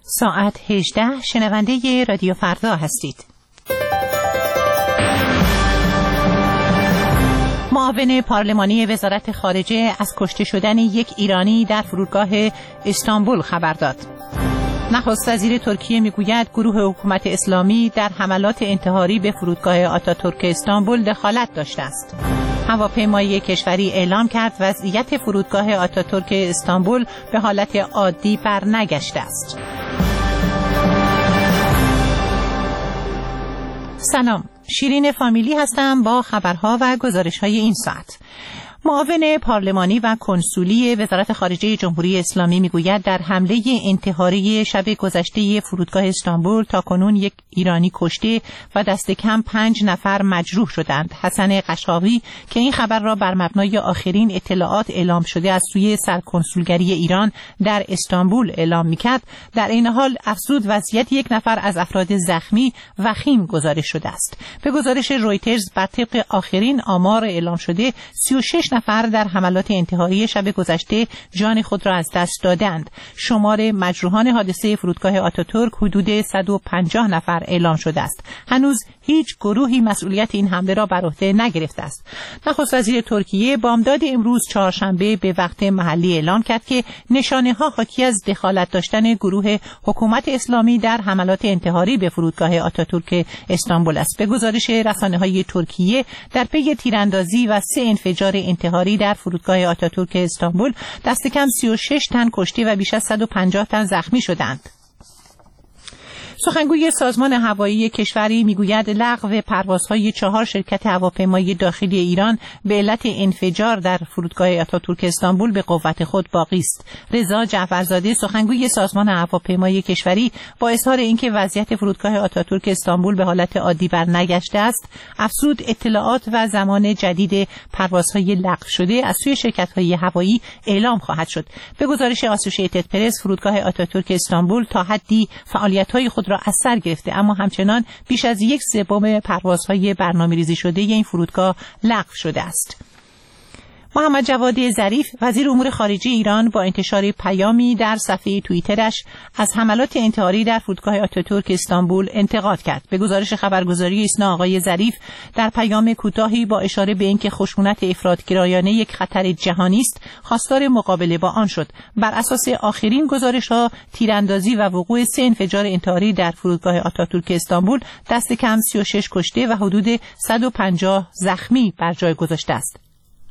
ساعت 18 شنونده رادیو فردا هستید. معاون پارلمانی وزارت خارجه از کشته شدن یک ایرانی در فرودگاه استانبول خبر داد. نخست وزیر ترکیه میگوید گروه حکومت اسلامی در حملات انتحاری به فرودگاه آتاتورک استانبول دخالت داشته است. هواپیمایی کشوری اعلام کرد وضعیت فرودگاه آتاتورک استانبول به حالت عادی برنگشته است. سلام، شیرین فامیلی هستم با خبرها و گزارش‌های این ساعت. معاون پارلمانی و کنسولی وزارت خارجه جمهوری اسلامی میگوید در حمله انتحاری شب گذشته فرودگاه استانبول تاکنون یک ایرانی کشته و دست کم 5 نفر مجروح شدند. حسن قشاوی که این خبر را بر مبنای آخرین اطلاعات اعلام شده از سوی سرکنسولگری ایران در استانبول اعلام میکرد، در این حال افزود وضعیت یک نفر از افراد زخمی وخیم گزارش شده است. به گزارش رویترز بر طبق آخرین آمار اعلام شده 36 نفر در حملات انتحاری شب گذشته جان خود را از دست دادند. شمار مجروحان حادثه فرودگاه آتاتورک حدود 150 نفر اعلام شده است. هنوز هیچ گروهی مسئولیت این حمله را بر عهده نگرفته است. نخست وزیر ترکیه بامداد امروز چهارشنبه به وقت محلی اعلام کرد که نشانه‌ها حاکی از دخالت داشتن گروه حکومت اسلامی در حملات انتحاری به فرودگاه آتاتورک استانبول است. به گزارش رسانه‌های ترکیه در پی تیراندازی و 3 انفجار انتحاری در فرودگاه آتاتورک استانبول دست کم 36 تن کشته و بیش از 150 تن زخمی شدند. سخنگوی سازمان هوایی کشوری میگوید لغو پروازهای 4 شرکت هواپیمایی داخلی ایران به علت انفجار در فرودگاه آتاتورک استانبول به قوت خود باقی است. رضا جعفرزاده سخنگوی سازمان هواپیمایی کشوری با اظهار اینکه وضعیت فرودگاه آتاتورک استانبول به حالت عادی برنگشته است، افزود اطلاعات و زمان جدید پروازهای لغو شده از سوی شرکت‌های هوایی اعلام خواهد شد. به گزارش آسوشییتد پرس فرودگاه آتاتورک استانبول تا حدی فعالیت‌های خود را از سر گرفته، اما همچنان بیش از 1/3 پروازهای برنامه‌ریزی شده این فرودگاه لغو شده است. محمد جواد ظریف وزیر امور خارجه ایران با انتشار پیامی در صفحه توییترش از حملات انتحاری در فرودگاه آتاتورک استانبول انتقاد کرد. به گزارش خبرگزاری ایسنا آقای ظریف در پیام کوتاهی با اشاره به اینکه خشونت افراط‌گرایانه یک خطر جهانی است، خواستار مقابله با آن شد. بر اساس آخرین گزارش‌ها تیراندازی و وقوع 3 انفجار انتحاری در فرودگاه آتاتورک استانبول دست کم 36 کشته و حدود 150 زخمی بر جای گذاشته است.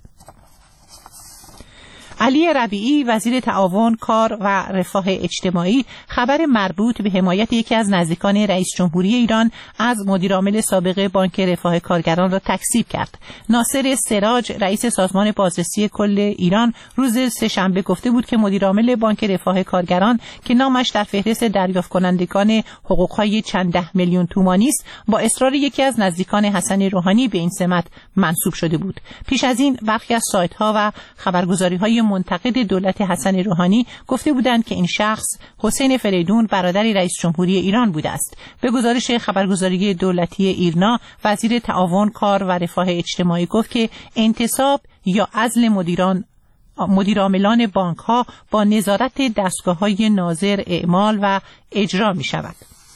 علی ربیعی وزیر تعاون، کار و رفاه اجتماعی خبر مربوط به حمایت یکی از نزدیکان رئیس جمهوری ایران از مدیرعامل سابق بانک رفاه کارگران را تکذیب کرد. ناصر سراج رئیس سازمان بازرسی کل ایران روز سه‌شنبه گفته بود که مدیرعامل بانک رفاه کارگران که نامش در فهرست دریافت کنندگان حقوق‌های چند ده میلیون تومانی است، با اصرار یکی از نزدیکان حسن روحانی به این سمت منصوب شده بود. پیش از این برخی از سایت‌ها و خبرگزاری‌های منتقد دولت حسن روحانی گفته بودند که این شخص حسین فریدون برادر رئیس جمهوری ایران بوده است. به گزارش خبرگزاری دولتی ایرنا وزیر تعاون، کار و رفاه اجتماعی گفت که انتصاب یا عزل مدیرعاملان بانک‌ها با نظارت دستگاه‌های ناظر اعمال و اجرا می‌شود.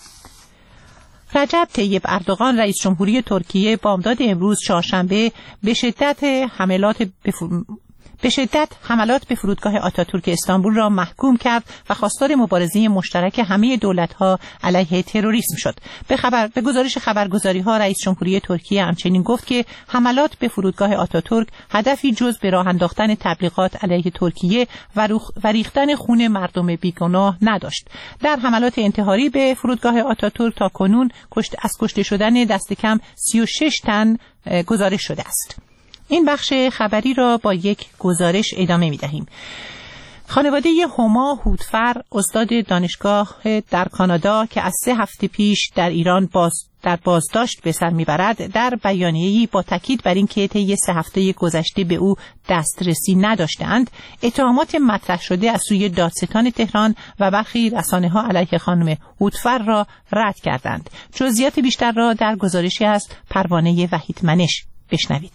رجب طیب اردوغان رئیس جمهوری ترکیه بامداد امروز چهارشنبه به شدت حملات به فرودگاه آتاتورک استانبول را محکوم کرد و خواستار مبارزه مشترک همه دولت‌ها علیه تروریسم شد. به گزارش خبرگزاری‌ها رئیس جمهوری ترکیه همچنین گفت که حملات به فرودگاه آتاتورک هدفی جز به راه انداختن تبلیغات علیه ترکیه و ریختن خون مردم بیگناه نداشت. در حملات انتحاری به فرودگاه آتاتورک تاکنون از کشته شدن دست کم 36 تن گزارش شده است. این بخش خبری را با یک گزارش ادامه می دهیم. خانواده هما هودفر استاد دانشگاه در کانادا که از 3 هفته پیش در ایران در بازداشت به سر میبرد، در بیانیه‌ای با تاکید بر اینکه طی 3 هفته گذشته به او دسترسی نداشتند، اتهامات مطرح شده از سوی دادستان تهران و برخی رسانه‌ها علیه خانم هودفر را رد کردند. جزئیات بیشتر را در گزارشی از پروانه وحید منش بشنوید.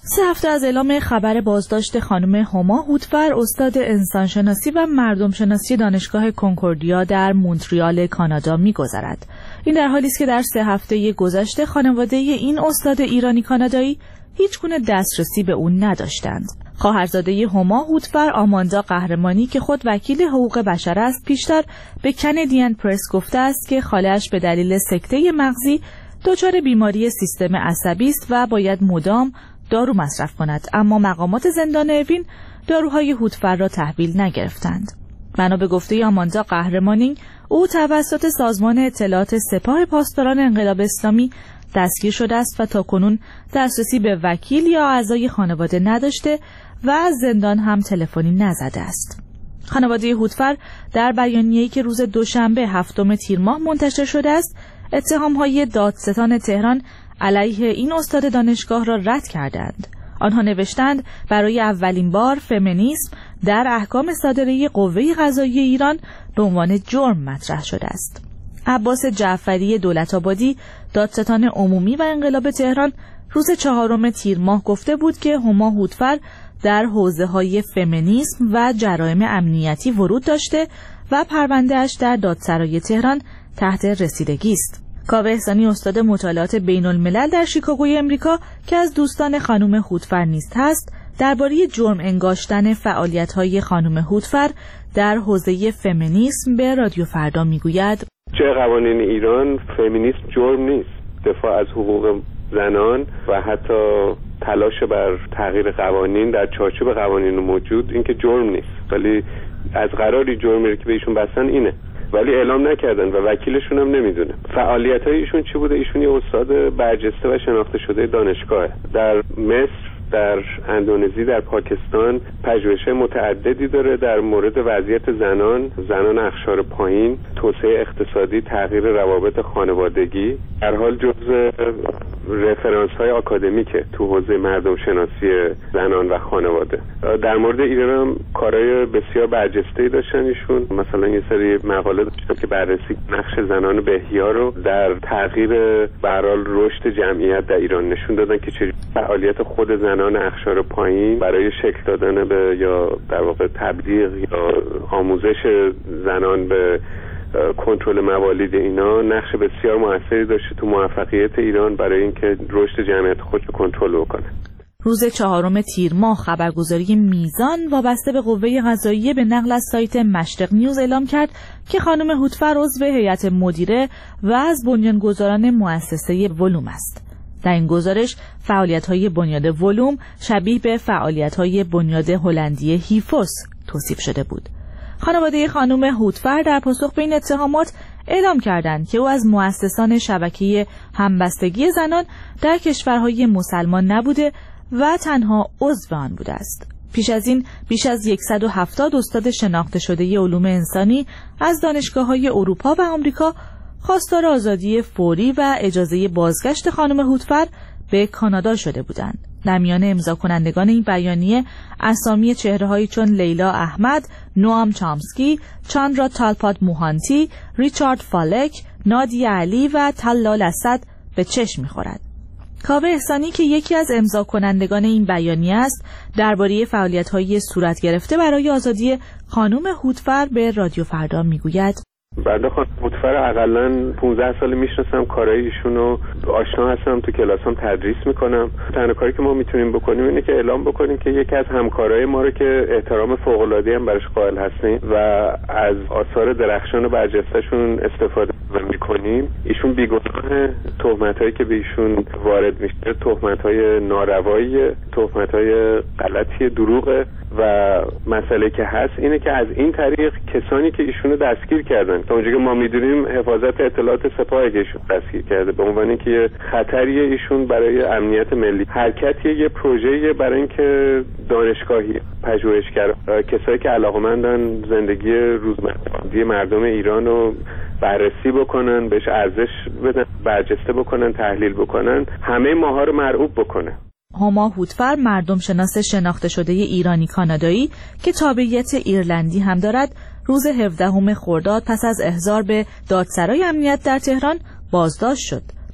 3 هفته از اعلام خبر بازداشت خانم هما هوتفر، استاد انسانشناسی و مردمشناسی دانشگاه کنکوردیا در مونتریال کانادا می‌گذرد. این در حالی است که در 3 هفته گذشته خانواده این استاد ایرانی کانادایی هیچگونه دسترسی به او نداشتند. خواهرزاده هما هوتفر، آماندا قهرمانی که خود وکیل حقوق بشر است، پیشتر به کندین پرس گفته است که خاله‌اش به دلیل سکته مغزی دچار بیماری سیستم عصبی است و باید مدام دارو مصرف کند، اما مقامات زندان اوین داروهای هوتفر را تحویل نگرفتند. بنا به گفته آماندا قهرمانی، او توسط سازمان اطلاعات سپاه پاسداران انقلاب اسلامی دستگیر شده است و تاکنون دسترسی به وکیل یا اعضای خانواده نداشته و از زندان هم تلفنی نزده است. خانواده هوتفر در بیانیه‌ای که روز دوشنبه 7 تیر ماه منتشر شده است، اتهام‌های دادستان تهران علیه این استاد دانشگاه را رد کردند. آنها نوشتند برای اولین بار فمینیسم در احکام صادره قوه قضاییه ایران به عنوان جرم مطرح شده است. عباس جعفری دولت‌آبادی، دادستان عمومی و انقلاب تهران، روز 4 تیر ماه گفته بود که هما هوتفر در حوزه‌های فمینیسم و جرایم امنیتی ورود داشته و پرونده‌اش در دادسرای تهران تحت رسیدگی است. کاوه احسانی، استاد مطالعات بین الملل در شیکاگوی امریکا که از دوستان خانم هوتفر نیز هست، درباره جرم انگاشتن فعالیت‌های خانم هوتفر در حوزه فمینیسم به رادیو فردا میگوید: چه قوانین ایران فمینیسم جرم نیست. دفاع از حقوق زنان و حتی تلاش بر تغییر قوانین در چارچوب قوانین موجود این که جرم نیست، ولی از قراری جرمی که به ایشون بستن اینه، ولی اعلام نکردن و وکیلشون هم نمیدونه. فعالیت‌های ایشون چی بوده؟ ایشون یه استاد برجسته و شناخته شده دانشگاهه. در مصر، در اندونزی، در پاکستان پژوهش‌های متعددی داره در مورد وضعیت زنان اقشار پایین، توسعه اقتصادی، تغییر روابط خانوادگی. در حال جزء رفرانس‌های آکادمیکه تو حوزه مردم شناسی زنان و خانواده. در مورد ایران هم کارهای بسیار برجسته‌ای داشتن ایشون. مثلا یه سری مقاله داشتن که بررسی نقش زنان بهیا رو در تغییر به هر حال رشد جمعیت در ایران نشون دادن که چه فعالیت خود زنان اقشار پایین برای شکل دادن به یا در واقع تبلیغ یا آموزش زنان به کنترل موالید اینا نقش بسیار موثری داشته تو موفقیت ایران برای اینکه رشد جمعیت خودش رو کنترل بکنه. روز 4 تیر ماه خبرگزاری میزان وابسته به قوه قضاییه به نقل از سایت مشرق نیوز اعلام کرد که خانم هوتفر عضو هیئت مدیره و از بنیانگذاران مؤسسه ولوم است. در این گزارش فعالیت‌های بنیاد ولوم شبیه به فعالیت‌های بنیاد هلندی هیفوس توصیف شده بود. خانواده خانم هوتفر در پاسخ به این اتهامات اعلام کردند که او از مؤسسان شبکه همبستگی زنان در کشورهای مسلمان نبوده و تنها عضو آن بوده است. پیش از این بیش از 170 استاد شناخته شده علوم انسانی از دانشگاه‌های اروپا و آمریکا خواستار آزادی فوری و اجازه بازگشت خانم هوتفر به کانادا شده بودند. در میان امضا کنندگان این بیانیه اسامی چهره‌هایی چون لیلا احمد، نوام چامسکی، چاندرا تالپات موهانتی، ریچارد فالک، نادیه علی و طلال اسد به چشم می‌خورد. کاوه احسانی که یکی از امضا کنندگان این بیانیه است، درباره فعالیت‌های صورت گرفته برای آزادی خانم هوتفر به رادیو فردا میگوید: بعد خانم هوتفر حداقل 15 سال میشناسم، کارهای ایشون رو آشنا هستم، تو کلاسام تدریس میکنم. تنها کاری که ما میتونیم بکنیم اینه که اعلام بکنیم که یکی از همکارای ما رو که احترام فوق‌العاده‌ای هم براش قائل هستیم و از آثار درخشان و برجسته‌شون استفاده میکنیم، ایشون بیگناه. تهمتایی که به ایشون وارد میشه تهمت‌های ناروایی، تهمت‌های غلطی، دروغه و مسئله که هست اینه که از این طریق کسانی که ایشونو دستگیر کردن، تا اونجایی که ما میدونیم حفاظت اطلاعات سپاه که ایشون دستگیر کرده، به عنوان اینکه یه خطریه ایشون برای امنیت ملی، حرکتیه، یه پروژه‌ای برای اینکه دانشگاهی پژوهشگر، کسایی که علاقه‌مندن زندگی روزمره مردم ایران رو بررسی بکنن، بهش ارزش بدن، برجسته بکنن، تحلیل بکنن، همه ماها رو مرعوب بکنه. هما هوتفر، مردم شناس شناخته شده ایرانی کانادایی که تابعیت ایرلندی هم دارد، روز 17 خرداد پس از احضار به دادسرای امنیت در تهران بازداشت شد.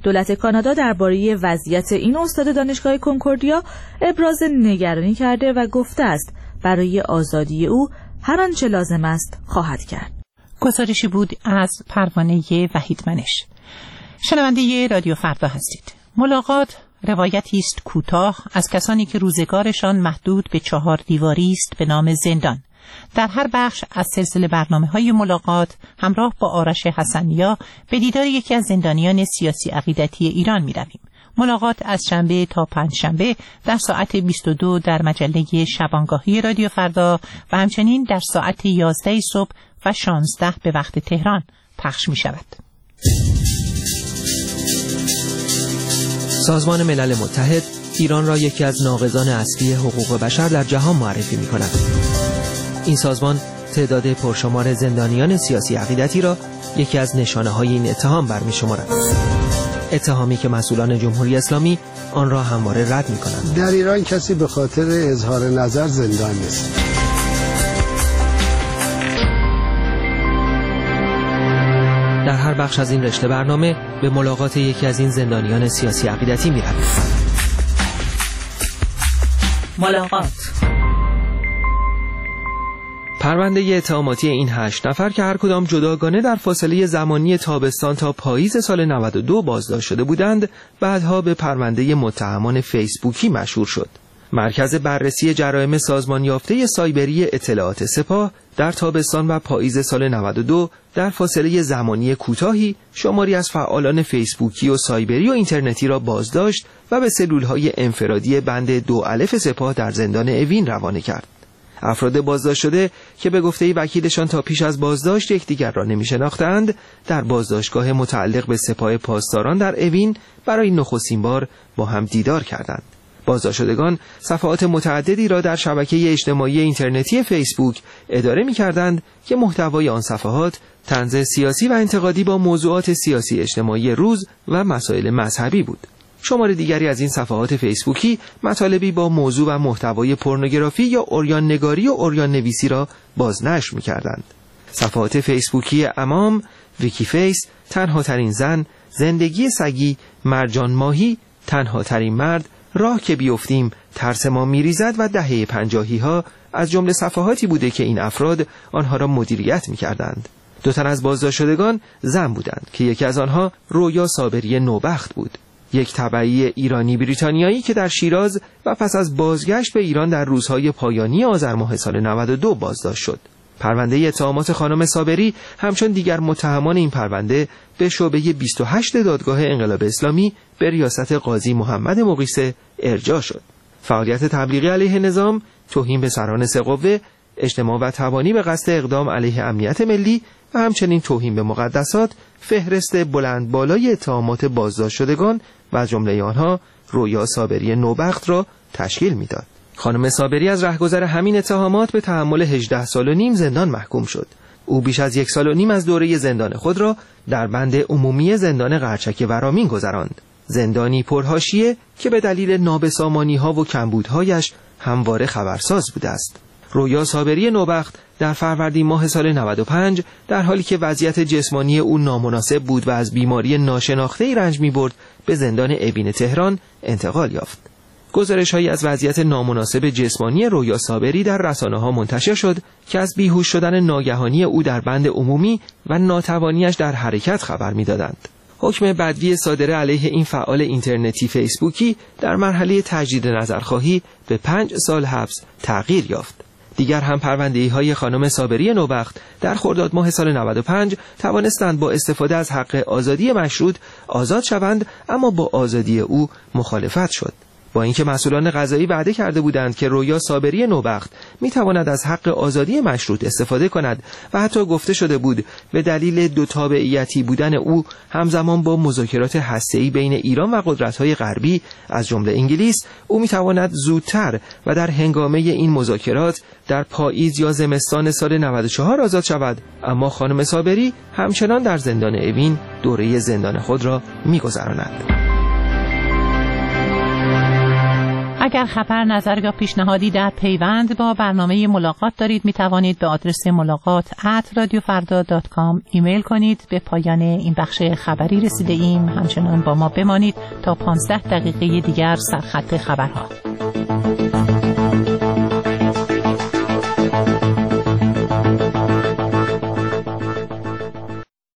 دولت کانادا درباره وضعیت این استاد دانشگاه کنکوردیا ابراز نگرانی کرده و گفته است برای آزادی او هر آنچه لازم است خواهد کرد. گزارشی بود از پروانه وحیدمنش. شنونده رادیو فردا هستید. ملاقات روایتی است کوتاه از کسانی که روزگارشان محدود به 4 دیواری است به نام زندان. در هر بخش از سلسله برنامه‌های ملاقات همراه با آرش حسنیا به دیدار یکی از زندانیان سیاسی عقیدتی ایران می‌رویم. ملاقات از شنبه تا پنجشنبه در ساعت 22 در مجله شبانگاهی رادیو فردا و همچنین در ساعت 11 صبح و 16 به وقت تهران پخش می‌شود. سازمان ملل متحد ایران را یکی از ناقضان اصلی حقوق بشر در جهان معرفی می‌کند. این سازمان تعداد پرشمار زندانیان سیاسی عقیدتی را یکی از نشانه‌های این اتهام برمی‌شمارد. اتهامی که مسئولان جمهوری اسلامی آن را همواره رد می‌کنند. در ایران کسی به خاطر اظهار نظر زندان نیست. در هر بخش از این رشته برنامه به ملاقات یکی از این زندانیان سیاسی عقیدتی می‌رویم. ملاقات. پرونده اتهاماتی این 8 نفر که هر کدام جداگانه در فاصله زمانی تابستان تا پاییز سال 92 بازداشت شده بودند، بعدها به پرونده متهمان فیسبوکی مشهور شد. مرکز بررسی جرایم سازمان یافته سایبری اطلاعات سپاه در تابستان و پاییز سال 92 در فاصله زمانی کوتاهی شماری از فعالان فیسبوکی و سایبری و اینترنتی را بازداشت و به سلول‌های انفرادی بند 2 الف سپاه در زندان اوین روانه کرد. افراد بازداشت شده که به گفته وکیلشان تا پیش از بازداشت یکدیگر را نمی‌شناختند، در بازداشتگاه متعلق به سپاه پاسداران در اوین برای نخستین بار با هم دیدار کردند. بازداشت شدگان صفحات متعددی را در شبکه اجتماعی اینترنتی فیسبوک اداره می‌کردند که محتوای آن صفحات طنز سیاسی و انتقادی با موضوعات سیاسی اجتماعی روز و مسائل مذهبی بود. شمار دیگری از این صفحات فیسبوکی مطالبی با موضوع و محتوای پورنوگرافی یا عریان نگاری و عریان نویسی را بازنشر می‌کردند. صفحات فیسبوکی امام، ویکی فیس، تنها ترین زن، زندگی سگی، مرجان ماهی، تنها ترین مرد، راه که بیفتیم، ترس ما میریزد و دهه 50 ها از جمله صفحاتی بوده که این افراد آنها را مدیریت می‌کردند. 2 تن از بازداشت شدگان زن بودند که یکی از آنها رویا صابری نوبخت بود، یک تبعی ایرانی بریتانیایی که در شیراز و پس از بازگشت به ایران در روزهای پایانی آذر ماه سال 92 بازداشت شد. پرونده اتهامات خانم صابری همچون دیگر متهمان این پرونده به شعبه 28 دادگاه انقلاب اسلامی به ریاست قاضی محمد مقیسه ارجاع شد. فعالیت تبلیغی علیه نظام، توهین به سران 3 قوه، اجتماع و توانی به قصد اقدام علیه امنیت ملی و همچنین توهین به مقدسات فهرست بلند بالای اتهامات بازداشت شدگان و از جمله آنها رویا صابری نوبخت را تشکیل میداد. خانم صابری از رهگذر همین اتهامات به تحمل 18 سال و نیم زندان محکوم شد. او بیش از 1 سال و نیم از دوره زندان خود را در بند عمومی زندان قرچک ورامین گذراند. زندانی پرحاشیه که به دلیل نابسامانی‌ها و کمبودهایش همواره خبرساز بوده است. رویا صابری نوبخت در فروردین ماه سال 95 در حالی که وضعیت جسمانی او نامناسب بود و از بیماری ناشناخته‌ای رنج می‌برد به زندان اوین تهران انتقال یافت. گزارش‌هایی از وضعیت نامناسب جسمانی رویا صابری در رسانه‌ها منتشر شد که از بیهوش شدن ناگهانی او در بند عمومی و ناتوانیش در حرکت خبر می‌دادند. حکم بدوی صادره علیه این فعال اینترنتی فیسبوکی در مرحله تجدید نظرخواهی به 5 سال حبس تغییر یافت. دیگر هم پرونده‌های خانم صابری نوبخت در خرداد ماه سال 95 توانستند با استفاده از حق آزادی مشروط آزاد شوند، اما با آزادی او مخالفت شد. با اینکه مسئولان قضایی وعده کرده بودند که رویا صابری نوبخت میتواند از حق آزادی مشروط استفاده کند و حتی گفته شده بود به دلیل 2 تابعیتی بودن او همزمان با مذاکرات هسته‌ای بین ایران و قدرت‌های غربی از جمله انگلیس او میتواند زودتر و در هنگامه این مذاکرات در پاییز یا زمستان سال 94 آزاد شود، اما خانم صابری همچنان در زندان اوین دوره زندان خود را میگذراند. اگر خبر، نظر یا پیشنهادی در پیوند با برنامه ملاقات دارید می توانید به آدرس ملاقات@radiofarda.com ایمیل کنید. به پایان این بخش خبری رسیده ایم. همچنان با ما بمانید تا 15 دقیقه دیگر سرخط خبرها.